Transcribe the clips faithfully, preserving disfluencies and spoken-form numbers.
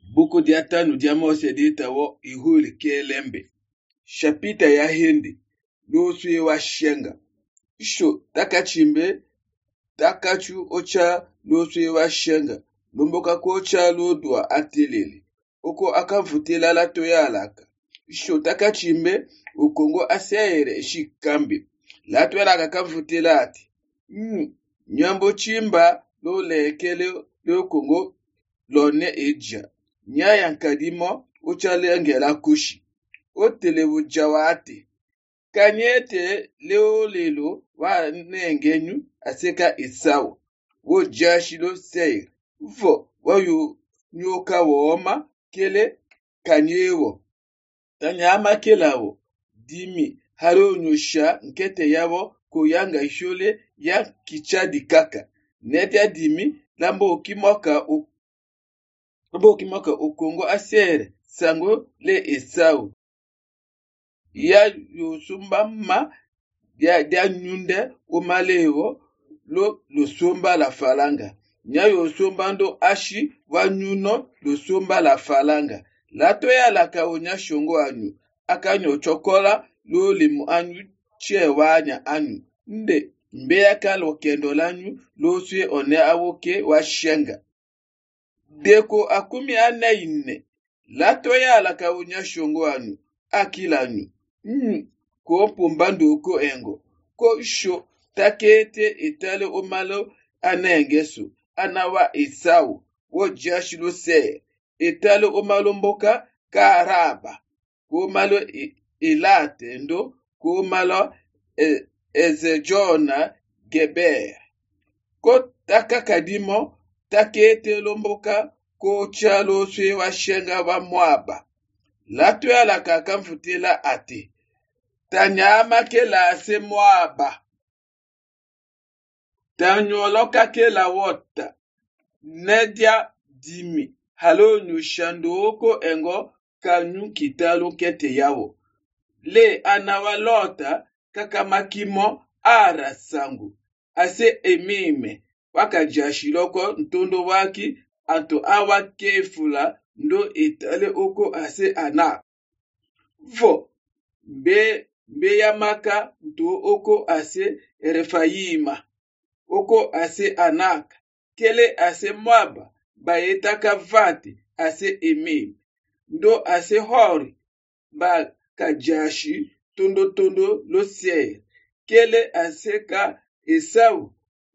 Buku dia tanu dia Mose dita wo ihuli kelembe. Shapita ya hindi. Loswe wa shenga. Isho takachimbe. Takachu ocha loswe wa shenga. Lumboka kocha lodwa atilili. Oko akamvutila la toyalaka. Isho takachimbe. Ukongo asere shikambi. La toyalaka akamvutila ati. Mm. Nyambo chimba lo lekele lo Kongo lone eja. Nyaya nkadimo uchale ngela kushi. Otele wujawate. Kanyete leo lelo wa nengenyu aseka Esau. Wo jashilo seir. Vo wayu nyoka woma kele kanyewo. Tanyama kelawo. Dimi haro nyosha nkete yawo koyanga ishole ya kichadi kaka. Netia dimi lambo okimoka o lambo okimoka okongo asere sango le Esau. Ya yosumba ma ya dia nyunde omalewo lo lo somba la falanga. Nya yosumba ndo ashi wa nyuno lo somba la falanga. Lato ya laka onya shongo anyu. Akanyo chokola lo limu anyu che wanya anyu. Nde mbeya kalo kendo lanyu lo sue one awoke wa shenga. Deko akumi anaine. Lato ya laka onya shongo anyu. Akilanyu. Mm. Ko pumbando ko engo. Ko sho takete itale omalo anengesu. Anawa Esau. Wo jashilo se. Itale omalo mboka karaba. Ko malo ilate ndo. Ko malo e, ezejona geber. Ko takakadimo takete lomboka ko chalo swe wa shenga wa mwaba. Lato ya la kakamfutela ate. Tanyama ke la se mwaba. Tanyoloka ke la wota. Nedia dimi. Halo nyushando oko engo kanyu kitalo kete yawo. Le anawalota kakamakimo ara sangu. Ase emime. Waka jashiloko ntondo waki anto awa kefula ndo itale oko ase ana. Vo. Be, be yamaka nto oko ase Refayima. Oko ase Anak. Kele ase Moaba. Bayetaka vati ase Emim. Ndo ase Hori. Ba kajashi tondo tondo lo sier. Kele ase ka Esau.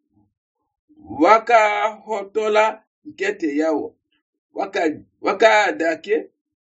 Waka hotola nkete yawo. Waka, waka adake.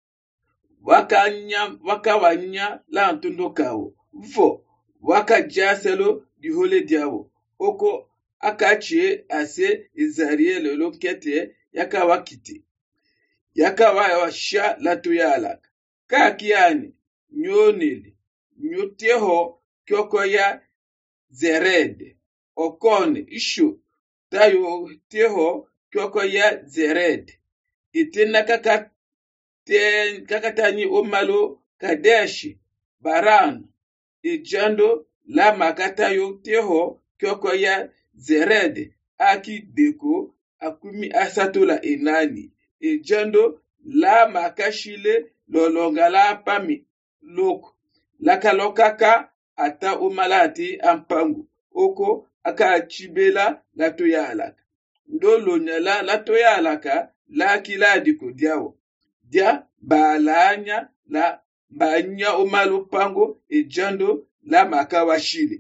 Waka nya, waka wanya la antundo kawo. Vo, waka jaselo di hole diawo. Oko akache ase Izariel lo kete yaka wakiti. Yaka wa sha la tuyalak. Kakiani, nyonili, nyoteho kyoko ya Zered. Okone, isho, tayo teho kyoko ya Zered. Itena kaka ten kakatani omalo Kadeshi Baran ejando la makatayo teho kyoko ya Zered aki deko akumi asatola enani ejando la makashile lolongala pami loko lakalokaka ata omalati ampangu oko aka chibela la toyalaka ndo lonyala la toyalaka la kiladi kodiawo dia balanya la banya omalo pango ejando la makawashile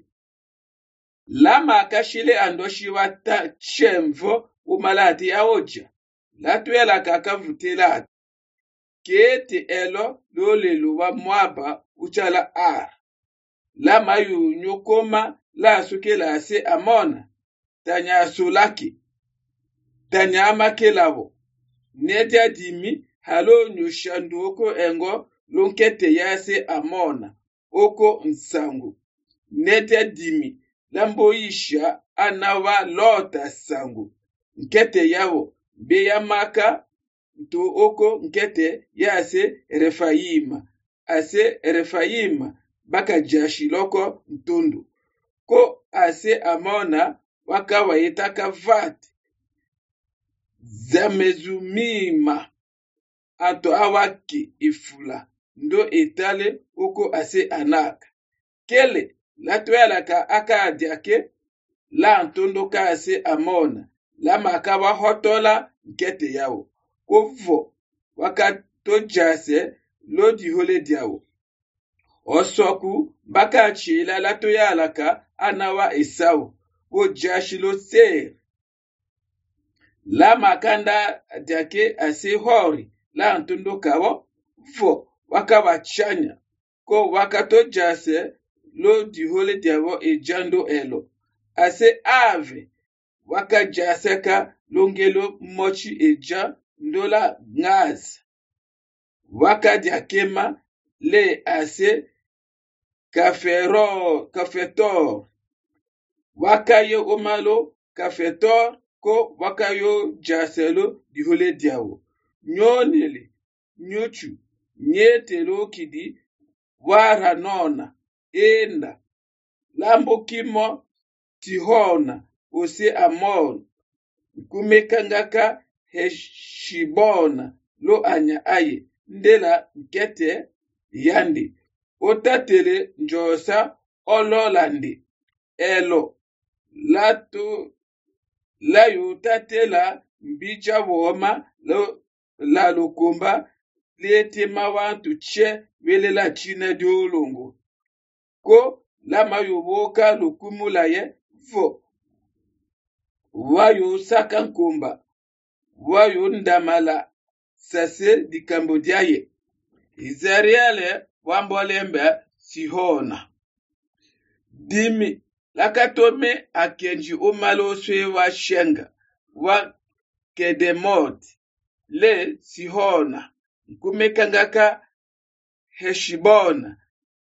la makashile andoshi wata chemvo omalati aoja la toyalaka akavutela kete elo lolelo wa mwaba uchala ar la mayu nyokoma la sukela ase amona tanya sulaki tanya amakelawo nedia dimi halo nyoshandu oko engo lonkete yase amona oko nsangu nedia dimi lambo isha anawa lota sangu nkete yawo beyamaka nto oko nkete yase Refayima ase Refayima baka jashiloko ntondo ko ase amona waka wayetaka vati zamezumima ato awaki ifula ndo etale oko ase anaka. Kele latoyalaka aka adiake la antondo ka ase amona la makaba hotola nkete yawo. Kofo wakato jase lo dihole diawo. Osoku baka chila latoyalaka anawa Esau wo jashilo ser. La makanda adiake ase hori la antondo kawo fo wakabachanya ko wakato jase lo dihole diawo ejando elo. Ase ave waka jaseka longelo mochi eja ndola ngaz. Waka diakema le ase kafero kafetor. Waka yo omalo kafetor ko waka yo jaselo dihole diawo. Nyonele nyochu nyetelo kidi wara nona enda lambo kimo tihona ose amon kumekangaka heshibona lo anya aye ndela nkete yandi otatele njosa ololande elo lato la yutatela mbicha woma lo la lukumba lietema wantu che wele la china diolongo ko la mayoboka lukumula ye fo wayo sakankomba wayo ndamala sase di Cambodia Izariele wambolembe Sihona dimi lakatome akenji omalo swe wa shenga wa kedemot le Sihona kumekangaka Heshibona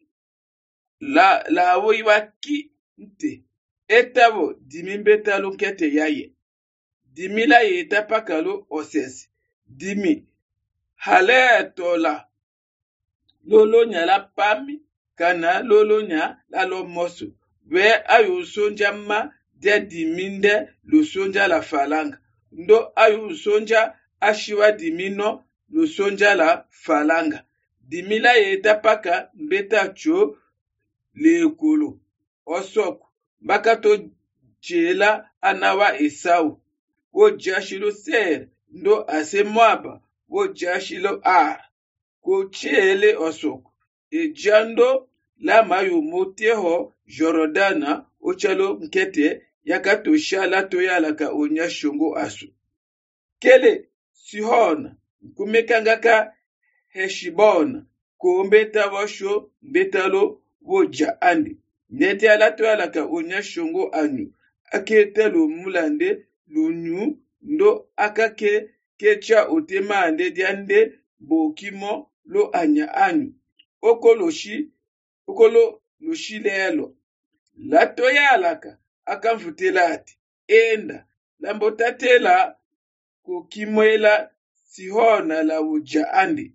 la la woiwaki nte etabo dimi mbetalo nkete yaye dimi la yeta pakalo osesi dimi hale tola lolo nya la pami kana lolo nya la lo moso we ayo sonja ma de diminde lo sonja la falanga ndo ayo sonja ashiwa dimino lo sonja la falanga dimi la yeta paka mbeta cho le kolo osoku bakato chela anawa Esau wo jashilo ser ndo ase Moaba wo jashilo ar ko chele osoku ejando la mayo moteho Jorodana ochalo nkete yakato shala toyala ka onya shongo asu kele Sihona kumekangaka Heshibona ko mbeta washo mbetalo woja andi nete alato alaka onya shongo anyu aketelo mulande lunyu ndo akake kecha otema ande diande bokimo lo anya anyu okoloshi okolo loshi lelo lato yalaka akamfutelati enda lambotatela kukimwela Sihona la woja andi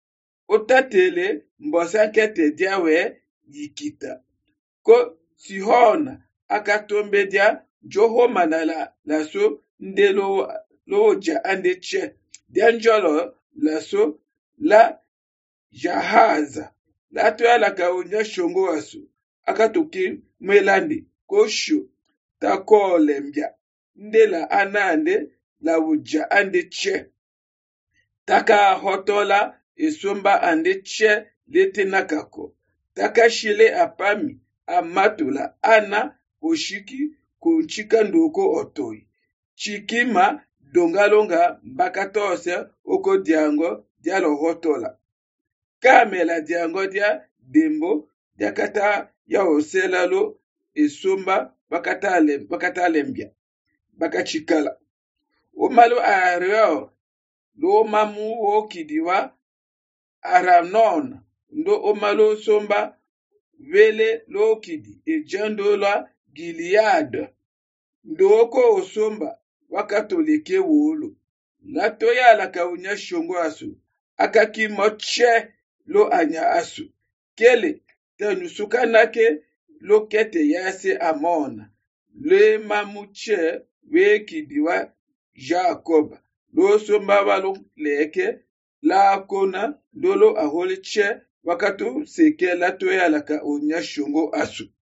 otatele mbosankete diawe yikita ko Sihona akatombe dia johoma na la laso ndelo loja ande che dianjolo laso la jahaza lato yala kaunya shongo asu akatuki mwelandi kosho takolembya ndela anande la woja ande che taka hotola esomba ande che lete nakako taka shile apami amatula ana oshiki kunchika ndoko otoi chikima dongalonga mbakatose oko diango dialo hotola kamela diango dia dembo diakata ya oselalo esomba bakatale bakatalembya bakachikala omalo areo lo mamu okidiwa aranon ndo omalo somba vele lokidi ejandola Gilead ndoko osomba wakatoleke wolo lato yala kaunya shongo asu akakimo che lo anya asu kele tenusukanake lo kete yase amona le mamuche wekidiwa Jacob lo somba walo leke la kona dolo aholi che wakatu seke la toya laka onya shongo asu.